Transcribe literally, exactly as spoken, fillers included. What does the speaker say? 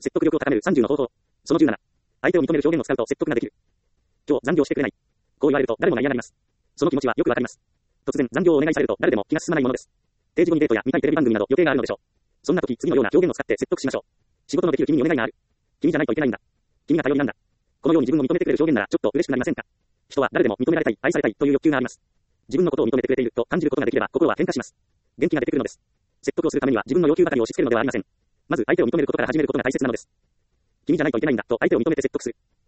説得力を高めるさんじゅうの方法。そのじゅうなな。相手を認める表現を使うと説得ができる。今日残業してくれない。こう言われると誰もが嫌がります。その気持ちはよくわかります。突然残業をお願いされると誰でも気が進まないものです。定時後にデートや見たいテレビ番組など予定があるのでしょう。そんな時、次のような表現を使って説得しましょう。仕事のできる君にお願いがある。君じゃないといけないんだ。君が頼りなんだ。このように自分を認めてくれる表現ならちょっと嬉しくなりませんか。人は誰でも認められたい、愛されたいという欲求があります。自分のことを認めてくれていると感じることができれば心は変化します。元気が出てくるのです。説得をするためには自分の要求ばかりを押し付けるのではありません。まず相手を認めることから始めることが大切なのです。君じゃないといけないんだと相手を認めて説得する。